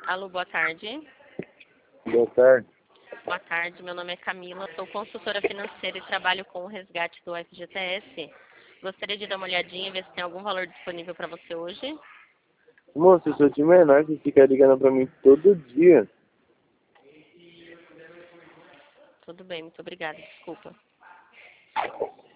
Alô, boa tarde. Boa tarde. Boa tarde, meu nome é Camila, sou consultora financeira e trabalho com o resgate do FGTS. Gostaria de dar uma olhadinha e ver se tem algum valor disponível para você hoje. Moço, eu sou de menor que fica ligando pra mim todo dia. Tudo bem, muito obrigada, desculpa.